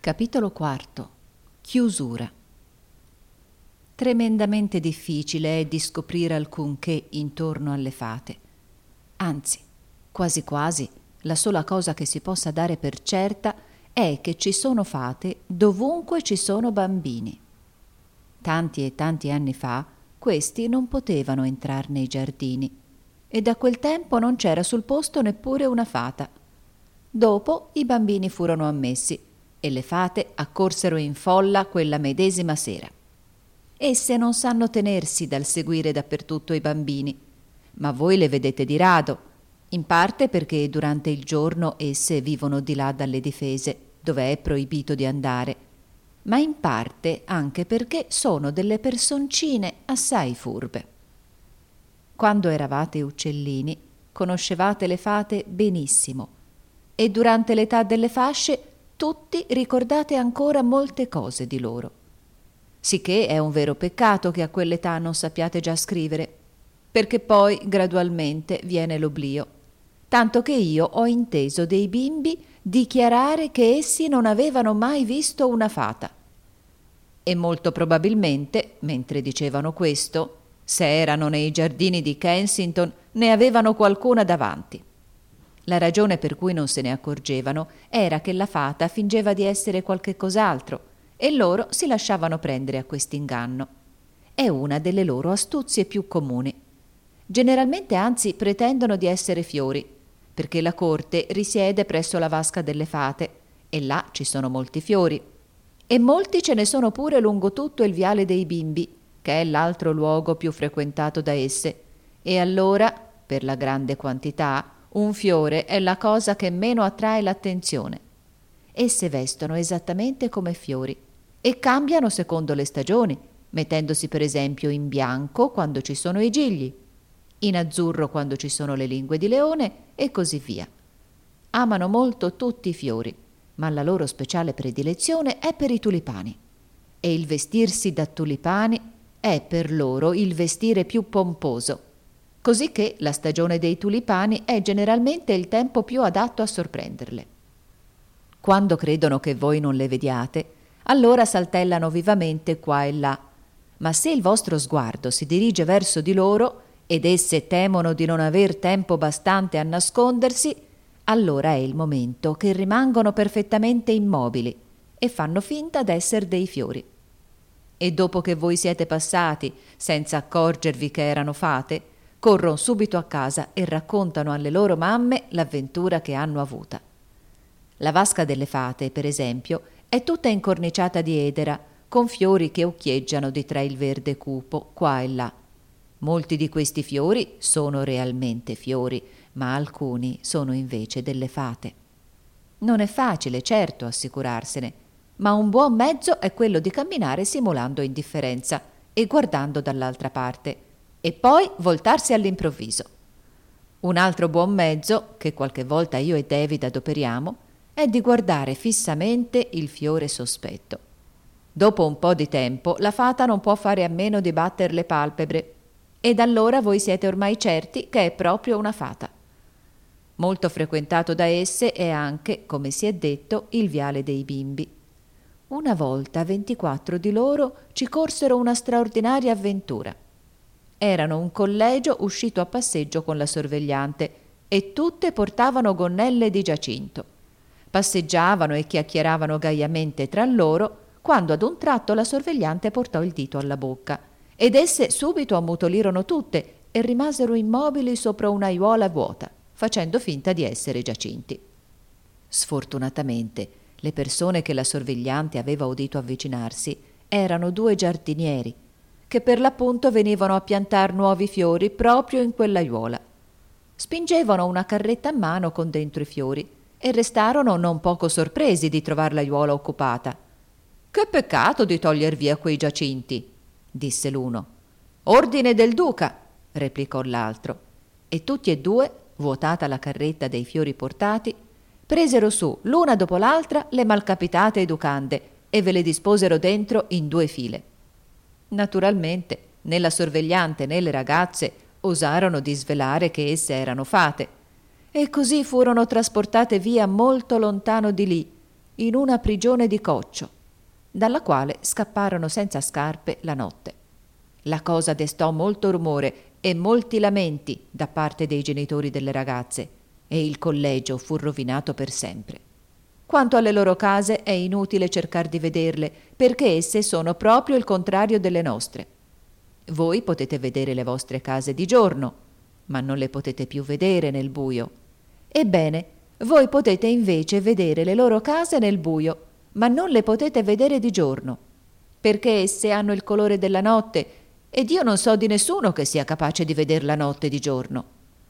Capitolo quarto. Chiusura. Tremendamente difficile è di scoprire alcunché intorno alle fate. Anzi, quasi quasi, la sola cosa che si possa dare per certa è che ci sono fate dovunque ci sono bambini. Tanti e tanti anni fa questi non potevano entrar nei giardini e da quel tempo non c'era sul posto neppure una fata. Dopo i bambini furono ammessi e le fate accorsero in folla quella medesima sera. Esse non sanno tenersi dal seguire dappertutto i bambini, ma voi le vedete di rado, in parte perché durante il giorno esse vivono di là dalle difese, dove è proibito di andare, ma in parte anche perché sono delle personcine assai furbe. Quando eravate uccellini, conoscevate le fate benissimo e durante l'età delle fasce tutti ricordate ancora molte cose di loro. Sicché è un vero peccato che a quell'età non sappiate già scrivere, perché poi gradualmente viene l'oblio, tanto che io ho inteso dei bimbi dichiarare che essi non avevano mai visto una fata. E molto probabilmente, mentre dicevano questo, se erano nei giardini di Kensington, ne avevano qualcuna davanti. La ragione per cui non se ne accorgevano era che la fata fingeva di essere qualche cos'altro e loro si lasciavano prendere a quest'inganno. È una delle loro astuzie più comuni. Generalmente anzi pretendono di essere fiori, perché la corte risiede presso la vasca delle fate e là ci sono molti fiori. E molti ce ne sono pure lungo tutto il viale dei bimbi, che è l'altro luogo più frequentato da esse. E allora, per la grande quantità, un fiore è la cosa che meno attrae l'attenzione. Esse vestono esattamente come fiori e cambiano secondo le stagioni, mettendosi per esempio in bianco quando ci sono i gigli, in azzurro quando ci sono le lingue di leone e così via. Amano molto tutti i fiori, ma la loro speciale predilezione è per i tulipani. E il vestirsi da tulipani è per loro il vestire più pomposo, così che la stagione dei tulipani è generalmente il tempo più adatto a sorprenderle. Quando credono che voi non le vediate, allora saltellano vivamente qua e là, ma se il vostro sguardo si dirige verso di loro ed esse temono di non aver tempo bastante a nascondersi, allora è il momento che rimangono perfettamente immobili e fanno finta d'esser dei fiori. E dopo che voi siete passati, senza accorgervi che erano fate, corrono subito a casa e raccontano alle loro mamme l'avventura che hanno avuta. La vasca delle fate, per esempio, è tutta incorniciata di edera, con fiori che occhieggiano di tra il verde cupo, qua e là. Molti di questi fiori sono realmente fiori, ma alcuni sono invece delle fate. Non è facile, certo, assicurarsene, ma un buon mezzo è quello di camminare simulando indifferenza e guardando dall'altra parte, e poi voltarsi all'improvviso. Un altro buon mezzo, che qualche volta io e David adoperiamo, è di guardare fissamente il fiore sospetto. Dopo un po' di tempo la fata non può fare a meno di batter le palpebre, ed allora voi siete ormai certi che è proprio una fata. Molto frequentato da esse è anche, come si è detto, il viale dei bimbi. Una volta 24 di loro ci corsero una straordinaria avventura. Erano un collegio uscito a passeggio con la sorvegliante e tutte portavano gonnelle di giacinto. Passeggiavano e chiacchieravano gaiamente tra loro quando ad un tratto la sorvegliante portò il dito alla bocca ed esse subito ammutolirono tutte e rimasero immobili sopra un'aiuola vuota, facendo finta di essere giacinti. Sfortunatamente, le persone che la sorvegliante aveva udito avvicinarsi erano 2 giardinieri, che per l'appunto venivano a piantar nuovi fiori proprio in quell'aiuola. Spingevano una carretta a mano con dentro i fiori e restarono non poco sorpresi di trovar l'aiuola occupata. «Che peccato di toglier via quei giacinti», disse l'uno. «Ordine del duca», replicò l'altro, e tutti e 2, vuotata la carretta dei fiori portati, presero su l'una dopo l'altra le malcapitate educande e ve le disposero dentro in 2 file. Naturalmente né la sorvegliante né le ragazze osarono di svelare che esse erano fate, e così furono trasportate via molto lontano di lì, in una prigione di coccio, dalla quale scapparono senza scarpe la notte. La cosa destò molto rumore e molti lamenti da parte dei genitori delle ragazze e il collegio fu rovinato per sempre. Quanto alle loro case è inutile cercar di vederle, perché esse sono proprio il contrario delle nostre. Voi potete vedere le vostre case di giorno, ma non le potete più vedere nel buio. Ebbene, voi potete invece vedere le loro case nel buio, ma non le potete vedere di giorno, perché esse hanno il colore della notte, ed io non so di nessuno che sia capace di veder la notte di giorno.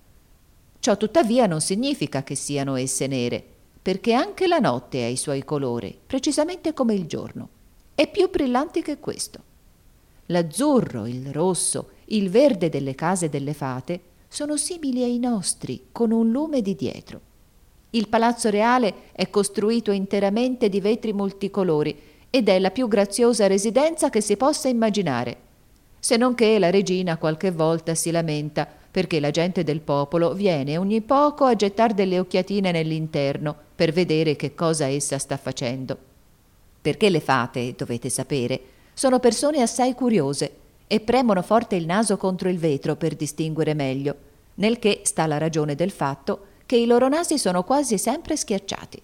Ciò tuttavia non significa che siano esse nere, perché anche la notte ha i suoi colori, precisamente come il giorno, e più brillanti che questo. L'azzurro, il rosso, il verde delle case delle fate sono simili ai nostri, con un lume di dietro. Il palazzo reale è costruito interamente di vetri multicolori ed è la più graziosa residenza che si possa immaginare, se non che la regina qualche volta si lamenta perché la gente del popolo viene ogni poco a gettar delle occhiatine nell'interno per vedere che cosa essa sta facendo. Perché le fate, dovete sapere, sono persone assai curiose e premono forte il naso contro il vetro per distinguere meglio, nel che sta la ragione del fatto che i loro nasi sono quasi sempre schiacciati.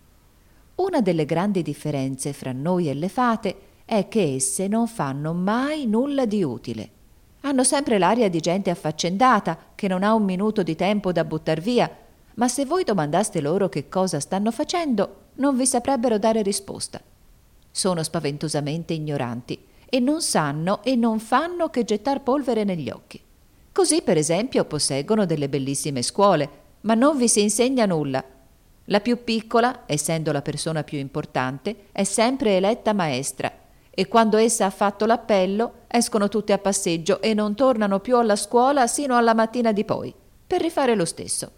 Una delle grandi differenze fra noi e le fate è che esse non fanno mai nulla di utile. Hanno sempre l'aria di gente affaccendata che non ha un minuto di tempo da buttar via, ma se voi domandaste loro che cosa stanno facendo, non vi saprebbero dare risposta. Sono spaventosamente ignoranti e non sanno e non fanno che gettar polvere negli occhi. Così, per esempio, posseggono delle bellissime scuole, ma non vi si insegna nulla. La più piccola, essendo la persona più importante, è sempre eletta maestra, e quando essa ha fatto l'appello escono tutte a passeggio e non tornano più alla scuola sino alla mattina di poi, per rifare lo stesso.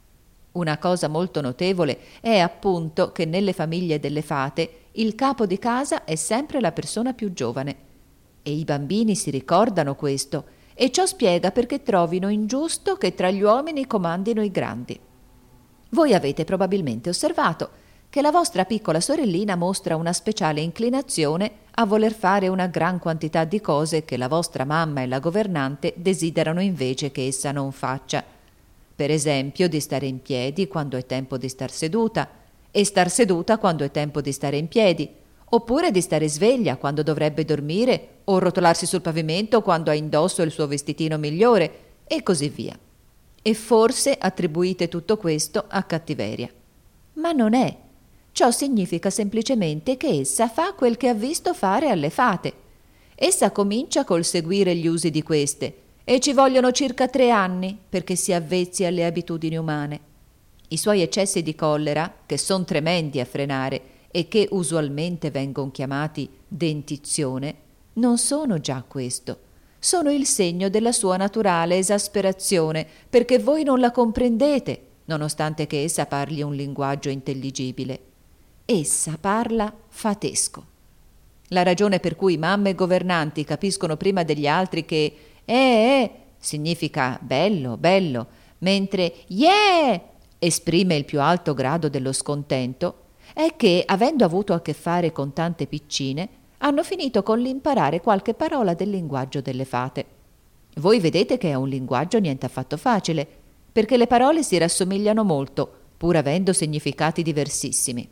Una cosa molto notevole è appunto che nelle famiglie delle fate il capo di casa è sempre la persona più giovane, e i bambini si ricordano questo, e ciò spiega perché trovino ingiusto che tra gli uomini comandino i grandi. Voi avete probabilmente osservato che la vostra piccola sorellina mostra una speciale inclinazione a voler fare una gran quantità di cose che la vostra mamma e la governante desiderano invece che essa non faccia. Per esempio di stare in piedi quando è tempo di star seduta e star seduta quando è tempo di stare in piedi, oppure di stare sveglia quando dovrebbe dormire o rotolarsi sul pavimento quando ha indosso il suo vestitino migliore e così via. E forse attribuite tutto questo a cattiveria. Ma non è. Ciò significa semplicemente che essa fa quel che ha visto fare alle fate. Essa comincia col seguire gli usi di queste e ci vogliono circa 3 anni perché si avvezzi alle abitudini umane. I suoi eccessi di collera, che son tremendi a frenare e che usualmente vengono chiamati dentizione, non sono già questo. Sono il segno della sua naturale esasperazione, perché voi non la comprendete, nonostante che essa parli un linguaggio intelligibile. Essa parla fatesco. La ragione per cui mamme e governanti capiscono prima degli altri che significa bello, bello, mentre yeah esprime il più alto grado dello scontento, è che, avendo avuto a che fare con tante piccine, hanno finito con l'imparare qualche parola del linguaggio delle fate. Voi vedete che è un linguaggio niente affatto facile, perché le parole si rassomigliano molto, pur avendo significati diversissimi.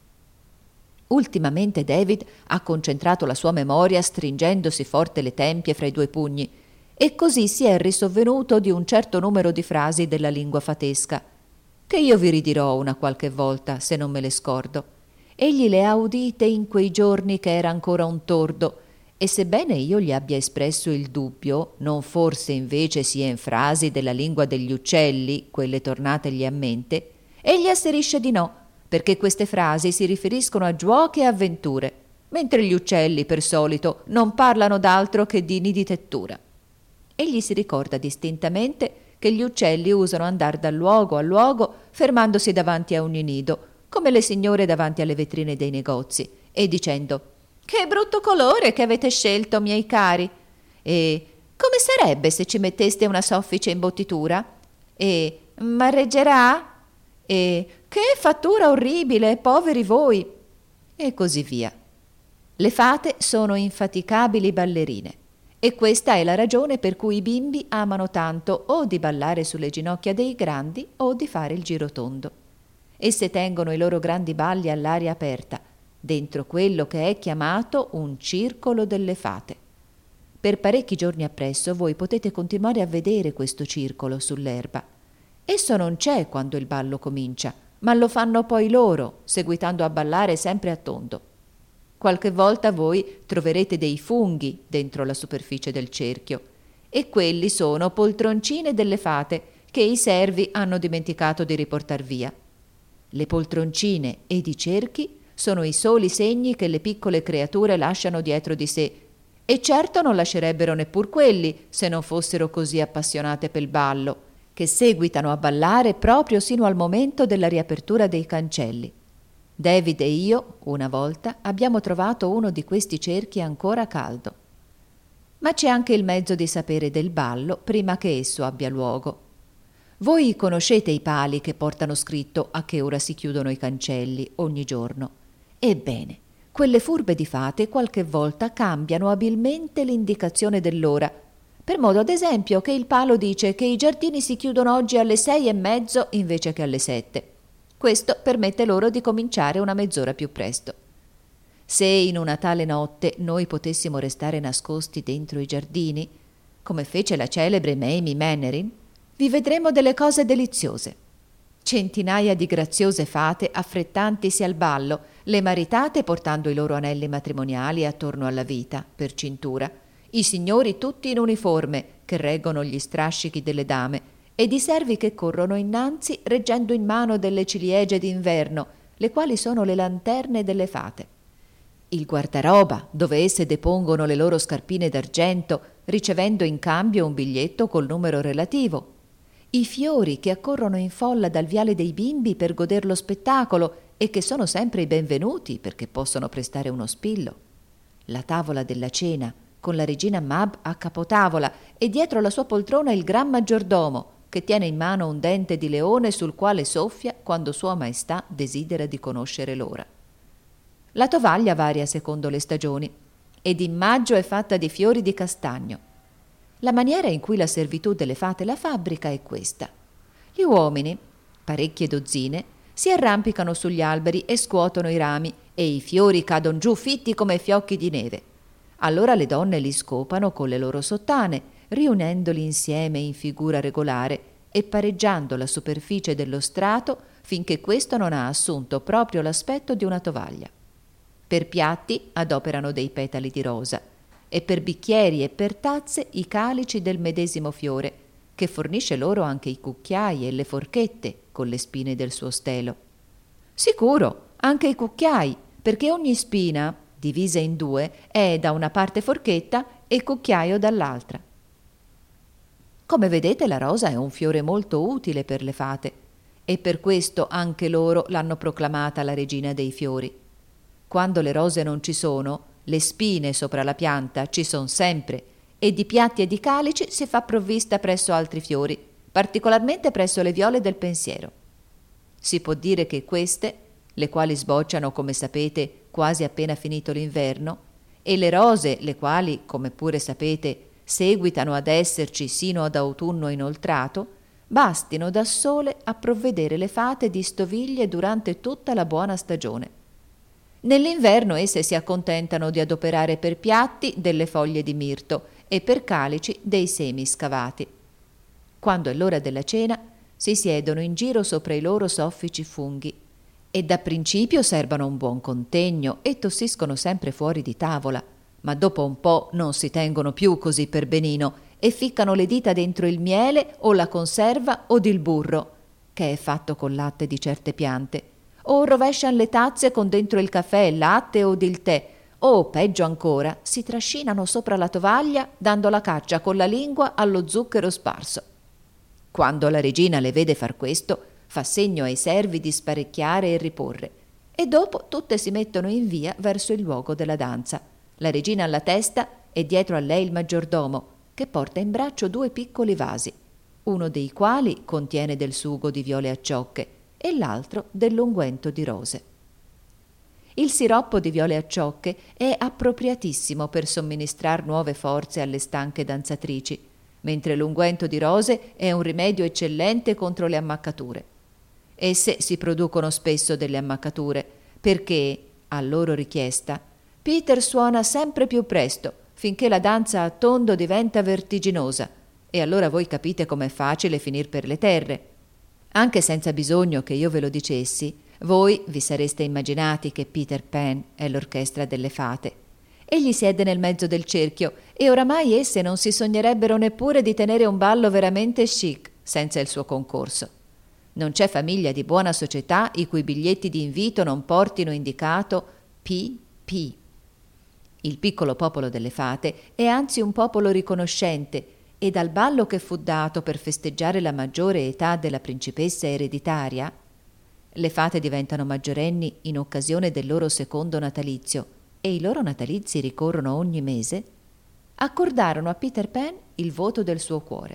Ultimamente David ha concentrato la sua memoria stringendosi forte le tempie fra i 2 pugni, e così si è risovvenuto di un certo numero di frasi della lingua fatesca, che io vi ridirò una qualche volta, se non me le scordo. Egli le ha udite in quei giorni che era ancora un tordo, e sebbene io gli abbia espresso il dubbio, non forse invece sia in frasi della lingua degli uccelli, quelle tornategli a mente, egli asserisce di no, perché queste frasi si riferiscono a giuochi e avventure, mentre gli uccelli, per solito, non parlano d'altro che di niditettura. Egli si ricorda distintamente che gli uccelli usano andar da luogo a luogo fermandosi davanti a ogni nido, come le signore davanti alle vetrine dei negozi, e dicendo «Che brutto colore che avete scelto, miei cari!» e «Come sarebbe se ci metteste una soffice imbottitura?» e «Ma reggerà?» e «Che fattura orribile, poveri voi!» e così via. Le fate sono infaticabili ballerine e questa è la ragione per cui i bimbi amano tanto o di ballare sulle ginocchia dei grandi o di fare il girotondo. Esse tengono i loro grandi balli all'aria aperta, dentro quello che è chiamato un circolo delle fate. Per parecchi giorni appresso voi potete continuare a vedere questo circolo sull'erba. Esso non c'è quando il ballo comincia, ma lo fanno poi loro, seguitando a ballare sempre a tondo. Qualche volta voi troverete dei funghi dentro la superficie del cerchio, e quelli sono poltroncine delle fate che i servi hanno dimenticato di riportar via. Le poltroncine ed i cerchi sono i soli segni che le piccole creature lasciano dietro di sé, e certo non lascerebbero neppur quelli se non fossero così appassionate pel ballo, che seguitano a ballare proprio sino al momento della riapertura dei cancelli. David e io, una volta, abbiamo trovato uno di questi cerchi ancora caldo. Ma c'è anche il mezzo di sapere del ballo prima che esso abbia luogo. Voi conoscete i pali che portano scritto a che ora si chiudono i cancelli ogni giorno. Ebbene, quelle furbe di fate qualche volta cambiano abilmente l'indicazione dell'ora, per modo ad esempio che il palo dice che i giardini si chiudono oggi alle 6:30 invece che alle 7. Questo permette loro di cominciare una mezz'ora più presto. Se in una tale notte noi potessimo restare nascosti dentro i giardini, come fece la celebre Mamie Mannerin, vi vedremo delle cose deliziose. Centinaia di graziose fate affrettantisi al ballo, le maritate portando i loro anelli matrimoniali attorno alla vita, per cintura, i signori tutti in uniforme che reggono gli strascichi delle dame, ed i servi che corrono innanzi reggendo in mano delle ciliegie d'inverno, le quali sono le lanterne delle fate. Il guardaroba, dove esse depongono le loro scarpine d'argento, ricevendo in cambio un biglietto col numero relativo. I fiori che accorrono in folla dal viale dei bimbi per goder lo spettacolo e che sono sempre i benvenuti perché possono prestare uno spillo. La tavola della cena, con la regina Mab a capotavola e dietro la sua poltrona il gran maggiordomo, che tiene in mano un dente di leone sul quale soffia quando Sua Maestà desidera di conoscere l'ora. La tovaglia varia secondo le stagioni ed in maggio è fatta di fiori di castagno. La maniera in cui la servitù delle fate la fabbrica è questa. Gli uomini, parecchie dozzine, si arrampicano sugli alberi e scuotono i rami e i fiori cadono giù fitti come fiocchi di neve. Allora le donne li scopano con le loro sottane, riunendoli insieme in figura regolare e pareggiando la superficie dello strato finché questo non ha assunto proprio l'aspetto di una tovaglia. Per piatti adoperano dei petali di rosa e per bicchieri e per tazze i calici del medesimo fiore, che fornisce loro anche i cucchiai e le forchette con le spine del suo stelo. Sicuro, anche i cucchiai, perché ogni spina, divisa in due, è da una parte forchetta e cucchiaio dall'altra. Come vedete, la rosa è un fiore molto utile per le fate e per questo anche loro l'hanno proclamata la regina dei fiori. Quando le rose non ci sono, le spine sopra la pianta ci son sempre e di piatti e di calici si fa provvista presso altri fiori, particolarmente presso le viole del pensiero. Si può dire che queste, le quali sbocciano, come sapete, quasi appena finito l'inverno, e le rose, le quali, come pure sapete, seguitano ad esserci sino ad autunno inoltrato, bastino da sole a provvedere le fate di stoviglie durante tutta la buona stagione. Nell'inverno esse si accontentano di adoperare per piatti delle foglie di mirto e per calici dei semi scavati. Quando è l'ora della cena, si siedono in giro sopra i loro soffici funghi e da principio serbano un buon contegno e tossiscono sempre fuori di tavola, ma dopo un po' non si tengono più così per benino e ficcano le dita dentro il miele o la conserva o il burro, che è fatto col latte di certe piante, o rovescian le tazze con dentro il caffè, il latte o il tè, o, peggio ancora, si trascinano sopra la tovaglia dando la caccia con la lingua allo zucchero sparso. Quando la regina le vede far questo, fa segno ai servi di sparecchiare e riporre, e dopo tutte si mettono in via verso il luogo della danza, la regina alla testa e dietro a lei il maggiordomo, che porta in braccio 2 piccoli vasi, uno dei quali contiene del sugo di viole acciocche e l'altro dell'unguento di rose. il siroppo di viole acciocche è appropriatissimo per somministrar nuove forze alle stanche danzatrici, mentre l'unguento di rose è un rimedio eccellente contro le ammaccature. Esse si producono spesso delle ammaccature, perché, a loro richiesta, Peter suona sempre più presto, finché la danza a tondo diventa vertiginosa, e allora voi capite com'è facile finir per le terre. Anche senza bisogno che io ve lo dicessi, voi vi sareste immaginati che Peter Pan è l'orchestra delle fate. Egli siede nel mezzo del cerchio e oramai esse non si sognerebbero neppure di tenere un ballo veramente chic senza il suo concorso. Non c'è famiglia di buona società i cui biglietti di invito non portino indicato P.P. Il piccolo popolo delle fate è anzi un popolo riconoscente e dal ballo che fu dato per festeggiare la maggiore età della principessa ereditaria, le fate diventano maggiorenni in occasione del loro secondo natalizio e i loro natalizi ricorrono ogni mese, accordarono a Peter Pan il voto del suo cuore.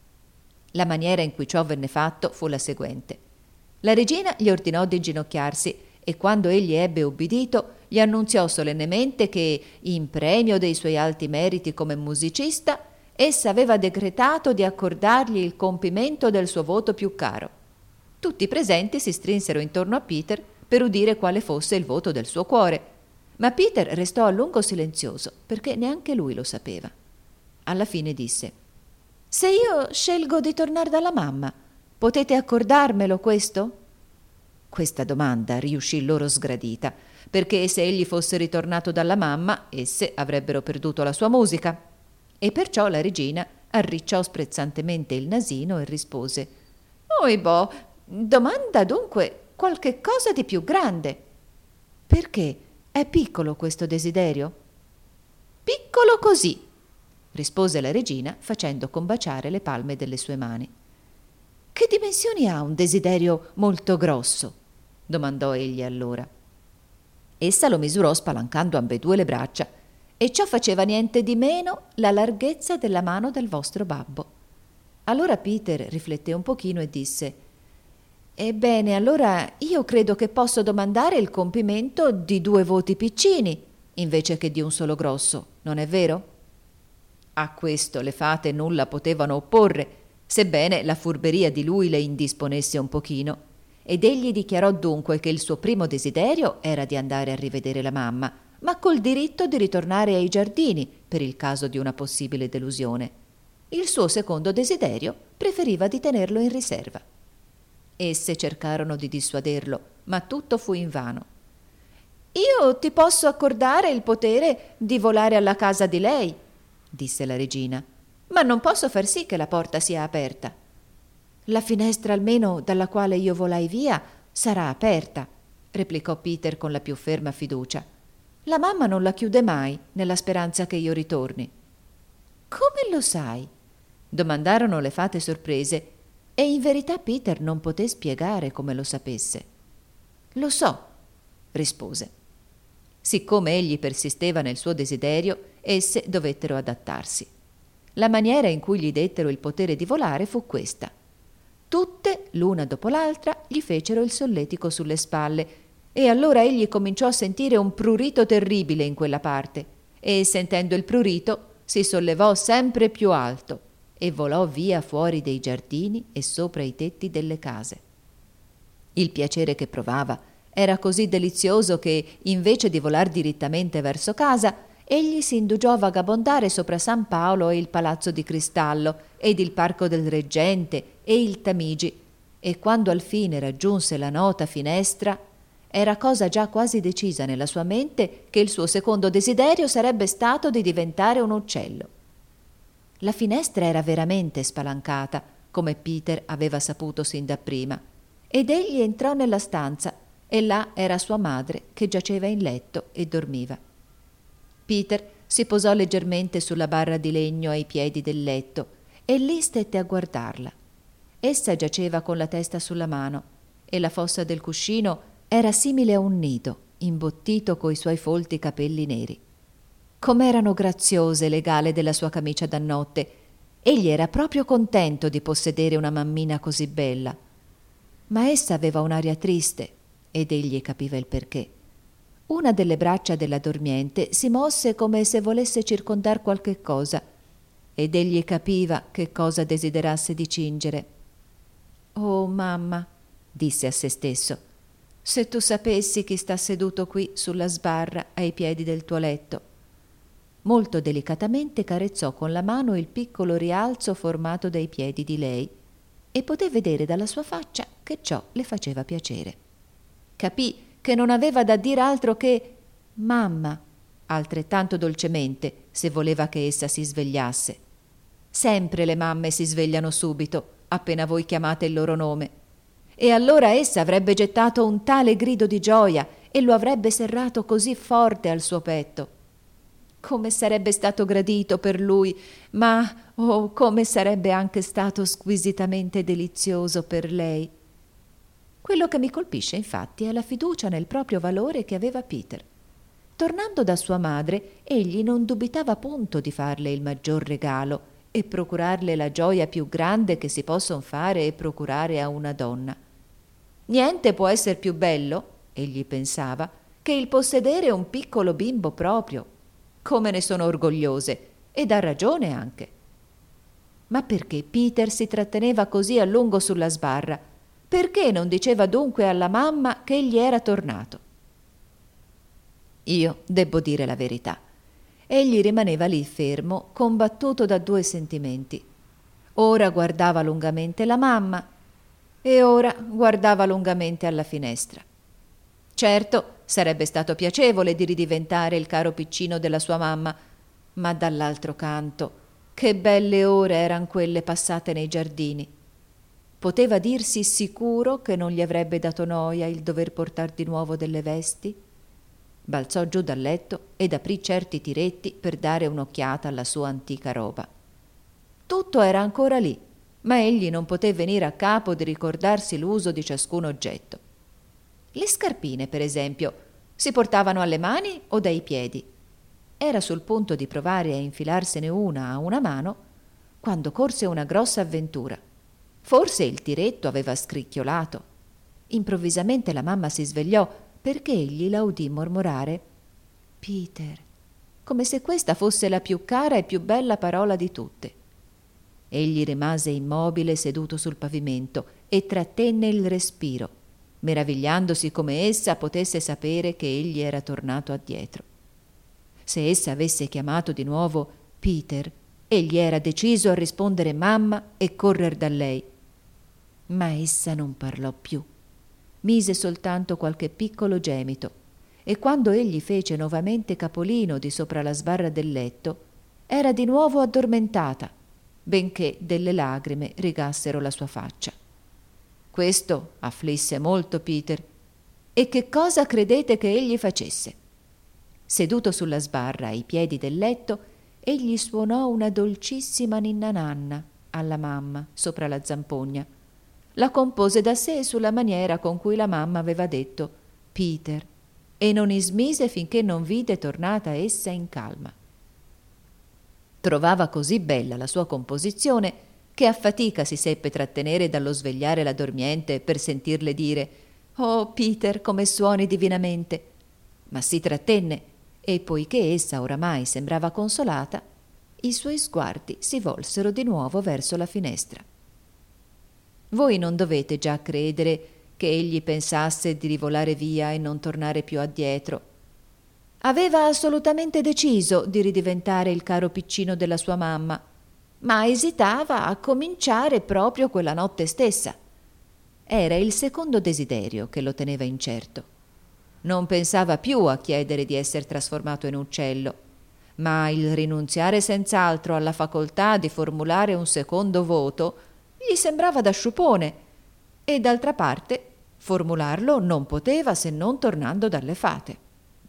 La maniera in cui ciò venne fatto fu la seguente. La regina gli ordinò di inginocchiarsi e quando egli ebbe ubbidito gli annunziò solennemente che, in premio dei suoi alti meriti come musicista, essa aveva decretato di accordargli il compimento del suo voto più caro. Tutti i presenti si strinsero intorno a Peter per udire quale fosse il voto del suo cuore, ma Peter restò a lungo silenzioso perché neanche lui lo sapeva. Alla fine disse: «Se io scelgo di tornare dalla mamma, potete accordarmelo questo?» Questa domanda riuscì loro sgradita, perché se egli fosse ritornato dalla mamma, esse avrebbero perduto la sua musica. E perciò la regina arricciò sprezzantemente il nasino e rispose: «Oibò, domanda dunque qualche cosa di più grande». «Perché? È piccolo questo desiderio?» «Piccolo così», rispose la regina facendo combaciare le palme delle sue mani. «Che dimensioni ha un desiderio molto grosso?» domandò egli allora. Essa lo misurò spalancando ambedue le braccia, e ciò faceva niente di meno la larghezza della mano del vostro babbo. Allora Peter rifletté un pochino e disse: «Ebbene, allora io credo che posso domandare il compimento di 2 voti piccini, invece che di un solo grosso, non è vero?» A questo le fate nulla potevano opporre, sebbene la furberia di lui le indisponesse un pochino, ed egli dichiarò dunque che il suo primo desiderio era di andare a rivedere la mamma, ma col diritto di ritornare ai giardini per il caso di una possibile delusione. Il suo secondo desiderio preferiva di tenerlo in riserva. Esse cercarono di dissuaderlo, ma tutto fu invano. «Io ti posso accordare il potere di volare alla casa di lei», disse la regina, «ma non posso far sì che la porta sia aperta». «La finestra almeno dalla quale io volai via sarà aperta», replicò Peter con la più ferma fiducia. «La mamma non la chiude mai nella speranza che io ritorni». «Come lo sai?» domandarono le fate sorprese, e in verità Peter non poté spiegare come lo sapesse. «Lo so», rispose. Siccome egli persisteva nel suo desiderio, esse dovettero adattarsi. La maniera in cui gli dettero il potere di volare fu questa. Tutte, l'una dopo l'altra, gli fecero il solletico sulle spalle, e allora egli cominciò a sentire un prurito terribile in quella parte, e sentendo il prurito si sollevò sempre più alto e volò via fuori dei giardini e sopra i tetti delle case. Il piacere che provava era così delizioso che, invece di volar direttamente verso casa, egli si indugiò a vagabondare sopra San Paolo e il Palazzo di Cristallo, ed il Parco del Reggente e il Tamigi, e quando al fine raggiunse la nota finestra, era cosa già quasi decisa nella sua mente che il suo secondo desiderio sarebbe stato di diventare un uccello. La finestra era veramente spalancata, come Peter aveva saputo sin dapprima, ed egli entrò nella stanza, e là era sua madre che giaceva in letto e dormiva. Peter si posò leggermente sulla barra di legno ai piedi del letto e lì stette a guardarla. Essa giaceva con la testa sulla mano e la fossa del cuscino era simile a un nido, imbottito coi suoi folti capelli neri. Com'erano graziose le gale della sua camicia da notte! Egli era proprio contento di possedere una mammina così bella. Ma essa aveva un'aria triste, ed egli capiva il perché. Una delle braccia della dormiente si mosse come se volesse circondar qualche cosa, ed egli capiva che cosa desiderasse di cingere. «Oh, mamma», disse a se stesso, «se tu sapessi chi sta seduto qui sulla sbarra ai piedi del tuo letto». Molto delicatamente carezzò con la mano il piccolo rialzo formato dai piedi di lei e poté vedere dalla sua faccia che ciò le faceva piacere. Capì che non aveva da dir altro che «mamma», altrettanto dolcemente, se voleva che essa si svegliasse. Sempre le mamme si svegliano subito, appena voi chiamate il loro nome. E allora essa avrebbe gettato un tale grido di gioia e lo avrebbe serrato così forte al suo petto. Come sarebbe stato gradito per lui, ma oh, come sarebbe anche stato squisitamente delizioso per lei. Quello che mi colpisce, infatti, è la fiducia nel proprio valore che aveva Peter. Tornando da sua madre, egli non dubitava punto di farle il maggior regalo e procurarle la gioia più grande che si posson fare e procurare a una donna. Niente può esser più bello, egli pensava, che il possedere un piccolo bimbo proprio. Come ne sono orgogliose, ed ha ragione anche. Ma perché Peter si tratteneva così a lungo sulla sbarra? Perché non diceva dunque alla mamma che egli era tornato? Io debbo dire la verità. Egli rimaneva lì fermo, combattuto da due sentimenti. Ora guardava lungamente la mamma e ora guardava lungamente alla finestra. Certo, sarebbe stato piacevole di ridiventare il caro piccino della sua mamma, ma dall'altro canto, che belle ore eran quelle passate nei giardini. Poteva dirsi sicuro che non gli avrebbe dato noia il dover portar di nuovo delle vesti? Balzò giù dal letto ed aprì certi tiretti per dare un'occhiata alla sua antica roba. Tutto era ancora lì, ma egli non poté venire a capo di ricordarsi l'uso di ciascun oggetto. Le scarpine, per esempio, si portavano alle mani o dai piedi? Era sul punto di provare a infilarsene una a una mano quando corse una grossa avventura. Forse il tiretto aveva scricchiolato. Improvvisamente la mamma si svegliò perché egli la udì mormorare «Peter», come se questa fosse la più cara e più bella parola di tutte. Egli rimase immobile seduto sul pavimento e trattenne il respiro, meravigliandosi come essa potesse sapere che egli era tornato addietro. Se essa avesse chiamato di nuovo Peter, egli era deciso a rispondere mamma e correr da lei. Ma essa non parlò più. Mise soltanto qualche piccolo gemito e quando egli fece nuovamente capolino di sopra la sbarra del letto, era di nuovo addormentata, benché delle lagrime rigassero la sua faccia. Questo afflisse molto Peter. E che cosa credete che egli facesse? Seduto sulla sbarra ai piedi del letto, egli suonò una dolcissima ninna nanna alla mamma sopra la zampogna. La compose da sé sulla maniera con cui la mamma aveva detto Peter e non ismise finché non vide tornata essa in calma. Trovava così bella la sua composizione che a fatica si seppe trattenere dallo svegliare la dormiente per sentirle dire «Oh, Peter, come suoni divinamente!» Ma si trattenne e poiché essa oramai sembrava consolata, i suoi sguardi si volsero di nuovo verso la finestra. Voi non dovete già credere che egli pensasse di rivolare via e non tornare più addietro. Aveva assolutamente deciso di ridiventare il caro piccino della sua mamma, ma esitava a cominciare proprio quella notte stessa. Era il secondo desiderio che lo teneva incerto. Non pensava più a chiedere di essere trasformato in uccello, ma il rinunziare senz'altro alla facoltà di formulare un secondo voto gli sembrava da sciupone e d'altra parte formularlo non poteva se non tornando dalle fate.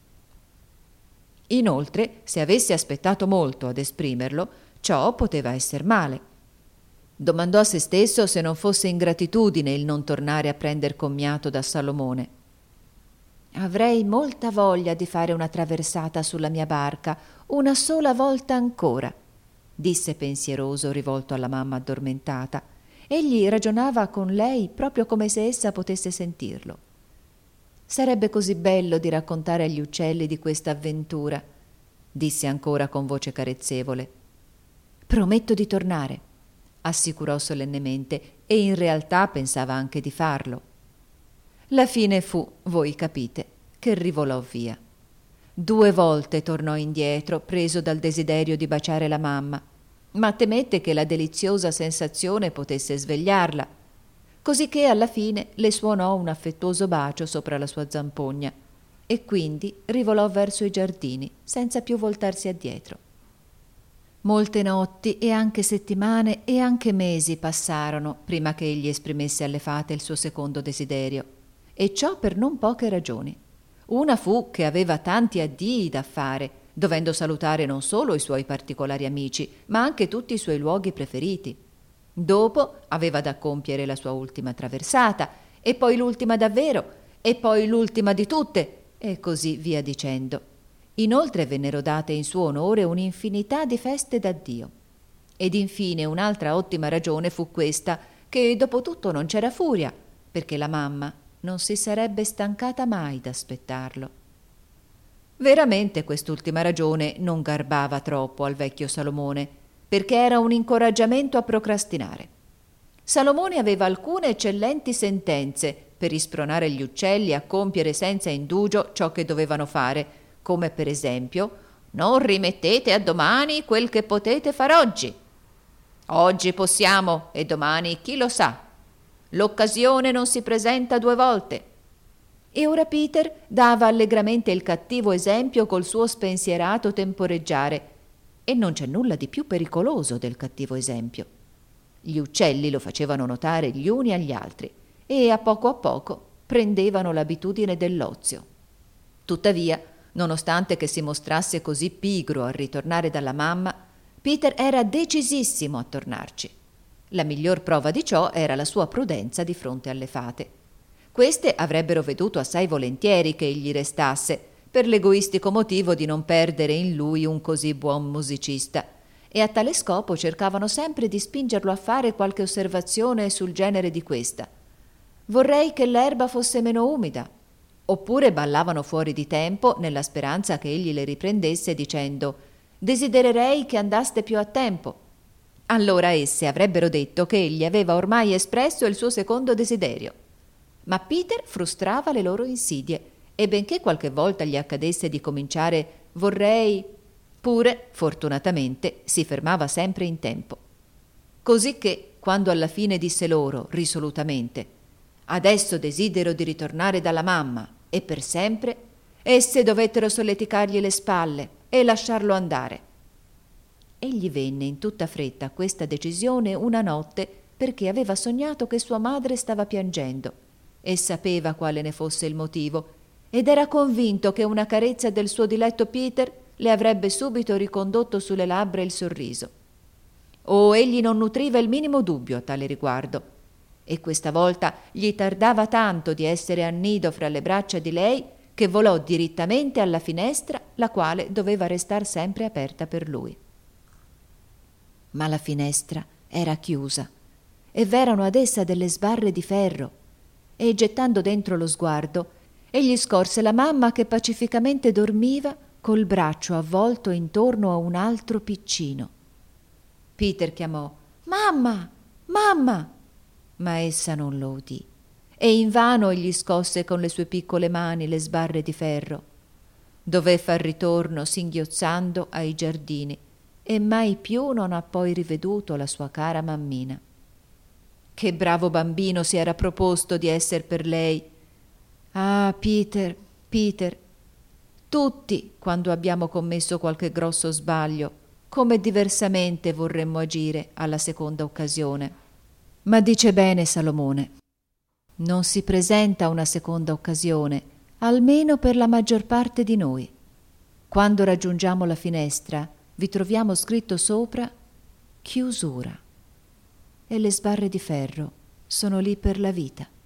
Inoltre, se avesse aspettato molto ad esprimerlo, ciò poteva esser male. Domandò a se stesso se non fosse ingratitudine il non tornare a prender commiato da Salomone. Avrei molta voglia di fare una traversata sulla mia barca, una sola volta ancora, disse pensieroso rivolto alla mamma addormentata. Egli ragionava con lei proprio come se essa potesse sentirlo. Sarebbe così bello di raccontare agli uccelli di questa avventura, disse ancora con voce carezzevole. Prometto di tornare, assicurò solennemente, e in realtà pensava anche di farlo. La fine fu, voi capite, che rivolò via. 2 volte tornò indietro, preso dal desiderio di baciare la mamma, ma temette che la deliziosa sensazione potesse svegliarla, cosicché alla fine le suonò un affettuoso bacio sopra la sua zampogna e quindi rivolò verso i giardini senza più voltarsi addietro. Molte notti e anche settimane e anche mesi passarono prima che egli esprimesse alle fate il suo secondo desiderio, e ciò per non poche ragioni. Una fu che aveva tanti addii da fare, dovendo salutare non solo i suoi particolari amici, ma anche tutti i suoi luoghi preferiti. Dopo aveva da compiere la sua ultima traversata, e poi l'ultima davvero, e poi l'ultima di tutte, e così via dicendo. Inoltre vennero date in suo onore un'infinità di feste d'addio. Ed infine un'altra ottima ragione fu questa, che dopo tutto non c'era furia, perché la mamma non si sarebbe stancata mai d'aspettarlo. Veramente quest'ultima ragione non garbava troppo al vecchio Salomone, perché era un incoraggiamento a procrastinare. Salomone aveva alcune eccellenti sentenze per ispronare gli uccelli a compiere senza indugio ciò che dovevano fare, come per esempio: non rimettete a domani quel che potete far oggi. Oggi possiamo e domani chi lo sa. L'occasione non si presenta 2 volte. E ora Peter dava allegramente il cattivo esempio col suo spensierato temporeggiare, e non c'è nulla di più pericoloso del cattivo esempio. Gli uccelli lo facevano notare gli uni agli altri e a poco prendevano l'abitudine dell'ozio. Tuttavia, nonostante che si mostrasse così pigro a ritornare dalla mamma, Peter era decisissimo a tornarci. La miglior prova di ciò era la sua prudenza di fronte alle fate. Queste avrebbero veduto assai volentieri che egli restasse, per l'egoistico motivo di non perdere in lui un così buon musicista, e a tale scopo cercavano sempre di spingerlo a fare qualche osservazione sul genere di questa: vorrei che l'erba fosse meno umida. Oppure ballavano fuori di tempo nella speranza che egli le riprendesse dicendo: desidererei che andaste più a tempo. Allora esse avrebbero detto che egli aveva ormai espresso il suo secondo desiderio. Ma Peter frustrava le loro insidie, e benché qualche volta gli accadesse di cominciare vorrei, pure fortunatamente si fermava sempre in tempo. Cosicché quando alla fine disse loro risolutamente: adesso desidero di ritornare dalla mamma e per sempre, esse dovettero solleticargli le spalle e lasciarlo andare. Egli venne in tutta fretta a questa decisione una notte perché aveva sognato che sua madre stava piangendo e sapeva quale ne fosse il motivo, ed era convinto che una carezza del suo diletto Peter le avrebbe subito ricondotto sulle labbra il sorriso. Egli non nutriva il minimo dubbio a tale riguardo, e questa volta gli tardava tanto di essere a nido fra le braccia di lei che volò dirittamente alla finestra, la quale doveva restar sempre aperta per lui. Ma la finestra era chiusa e v'erano ad essa delle sbarre di ferro, e gettando dentro lo sguardo egli scorse la mamma che pacificamente dormiva col braccio avvolto intorno a un altro piccino. Peter chiamò: mamma, mamma, ma essa non lo udì, e invano egli scosse con le sue piccole mani le sbarre di ferro. Dové far ritorno singhiozzando ai giardini, e mai più non ha poi riveduto la sua cara mammina. Che bravo bambino si era proposto di esser per lei. Ah, Peter, Peter, tutti, quando abbiamo commesso qualche grosso sbaglio, come diversamente vorremmo agire alla seconda occasione. Ma dice bene Salomone: non si presenta una seconda occasione, almeno per la maggior parte di noi. Quando raggiungiamo la finestra, vi troviamo scritto sopra chiusura, e le sbarre di ferro sono lì per la vita.